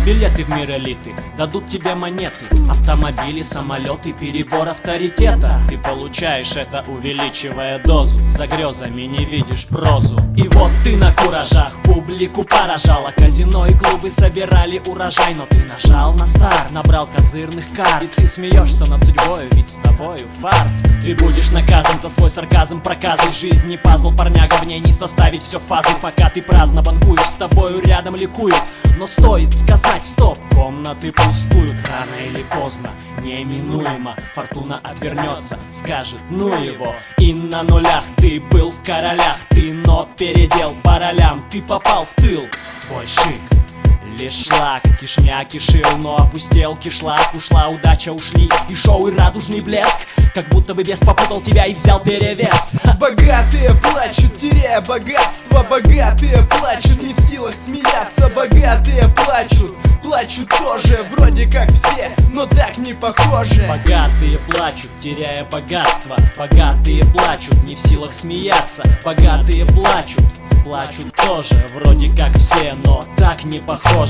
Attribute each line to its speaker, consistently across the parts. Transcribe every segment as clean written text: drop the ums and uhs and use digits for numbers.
Speaker 1: Билеты в мир элиты, дадут тебе монеты, автомобили, самолеты, перебор авторитета. Ты получаешь это, увеличивая дозу, за грезами не видишь прозу. И вот ты на куражах, публику поражала, казино и клубы собирали урожай. Но ты нажал на старт, набрал козырных карт, и ты смеешься над судьбою, ведь с тобою фарт. Ты будешь наказан за свой сарказм, проказы жизни, пазл парняга, в ней не составить все фазы. Пока ты праздно банкуешь, с тобою рядом ликуют. Но стоит сказать стоп, комнаты пустуют. Рано или поздно, неминуемо, фортуна отвернется, скажет ну его. И на нулях ты был в королях, ты но передел по ролям, ты попал в тыл. Твой шик лишь шлак, кишмя кишил, но опустел кишлак. Ушла удача, ушли и шоу, и радужный блеск, как будто бы бес попутал тебя и взял перевес.
Speaker 2: Богатые плачут, теряя богатство. Богатые плачут, не в силах смеяться. Богатые плачут, плачут тоже, вроде как все, но так не похоже.
Speaker 1: Богатые плачут, теряя богатство. Богатые плачут, не в силах смеяться. Богатые плачут, плачут тоже, вроде как все, но так не похоже.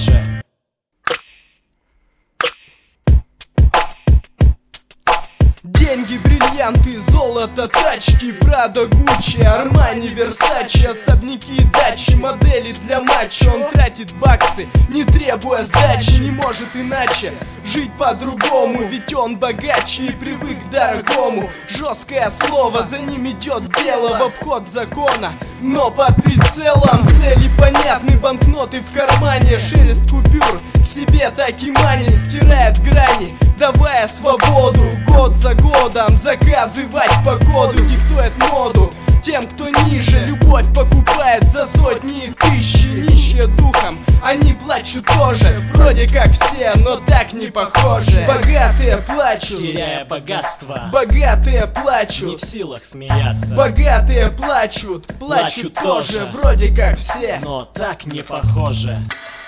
Speaker 2: Деньги, бриллианты, золото, тачки, Прада, Гуччи, Армани, Версачи, особняки, дачи, модели для матча. Он тратит баксы, не требуя сдачи, не может иначе жить по-другому, ведь он богаче и привык к дорогому. Жесткое слово, за ним идет дело в обход закона, но под прицелом. Цели понятны, банкноты в кармане, шелест купюр себе так и манит, стирает грани, давая свободу. Год за годом заказывать погоду, диктует моду тем, кто ниже. Любовь покупает за сотни тысячи, нищие духом, они плачут тоже, вроде как все, но так не похоже. Богатые плачут,
Speaker 1: теряя богатство.
Speaker 2: Богатые плачут,
Speaker 1: не в силах смеяться.
Speaker 2: Богатые плачут, плачут тоже, вроде как все,
Speaker 1: но так не похоже.